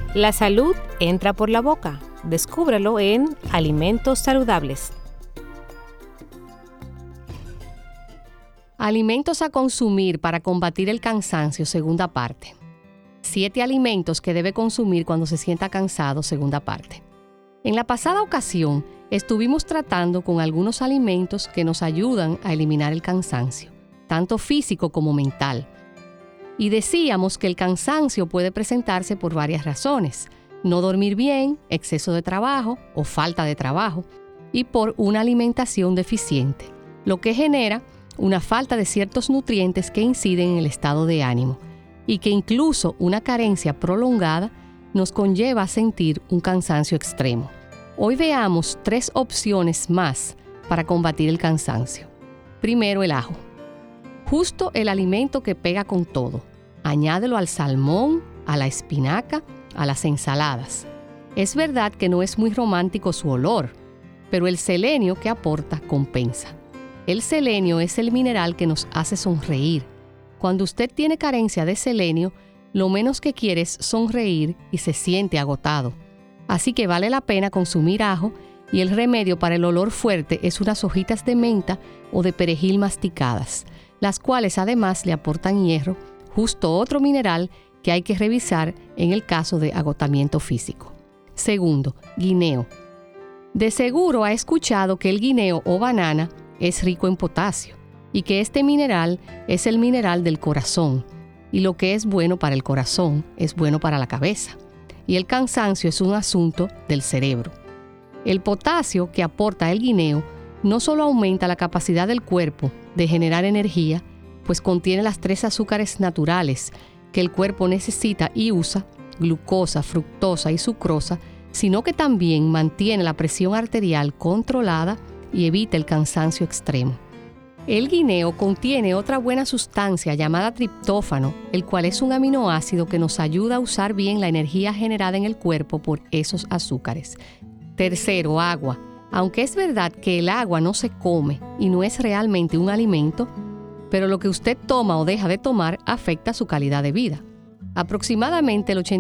La salud entra por la boca. Descúbrelo en Alimentos Saludables. Alimentos a consumir para combatir el cansancio, segunda parte. 7 alimentos que debe consumir cuando se sienta cansado, segunda parte. En la pasada ocasión, estuvimos tratando con algunos alimentos que nos ayudan a eliminar el cansancio, tanto físico como mental. Y decíamos que el cansancio puede presentarse por varias razones: no dormir bien, exceso de trabajo o falta de trabajo, y por una alimentación deficiente, lo que genera una falta de ciertos nutrientes que inciden en el estado de ánimo, y que incluso una carencia prolongada nos conlleva a sentir un cansancio extremo. Hoy veamos 3 opciones más para combatir el cansancio. Primero, el ajo. Justo el alimento que pega con todo. Añádelo al salmón, a la espinaca, a las ensaladas. Es verdad que no es muy romántico su olor, pero el selenio que aporta compensa. El selenio es el mineral que nos hace sonreír. Cuando usted tiene carencia de selenio, lo menos que quiere es sonreír y se siente agotado. Así que vale la pena consumir ajo, y el remedio para el olor fuerte es unas hojitas de menta o de perejil masticadas, las cuales además le aportan hierro, justo otro mineral que hay que revisar en el caso de agotamiento físico. Segundo, guineo. De seguro ha escuchado que el guineo o banana es rico en potasio y que este mineral es el mineral del corazón, y lo que es bueno para el corazón es bueno para la cabeza, y el cansancio es un asunto del cerebro. El potasio que aporta el guineo no solo aumenta la capacidad del cuerpo de generar energía, pues contiene las 3 azúcares naturales que el cuerpo necesita y usa, glucosa, fructosa y sucrosa, sino que también mantiene la presión arterial controlada y evita el cansancio extremo. El guineo contiene otra buena sustancia llamada triptófano, el cual es un aminoácido que nos ayuda a usar bien la energía generada en el cuerpo por esos azúcares. Tercero, agua. Aunque es verdad que el agua no se come y no es realmente un alimento, pero lo que usted toma o deja de tomar afecta su calidad de vida. Aproximadamente el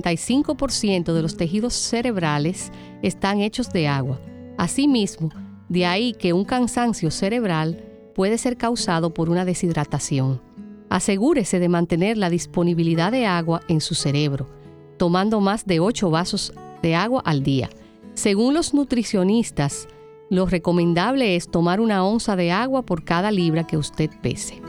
85% de los tejidos cerebrales están hechos de agua. Asimismo, de ahí que un cansancio cerebral puede ser causado por una deshidratación. Asegúrese de mantener la disponibilidad de agua en su cerebro, tomando más de 8 vasos de agua al día. Según los nutricionistas, lo recomendable es tomar 1 onza de agua por cada libra que usted pese.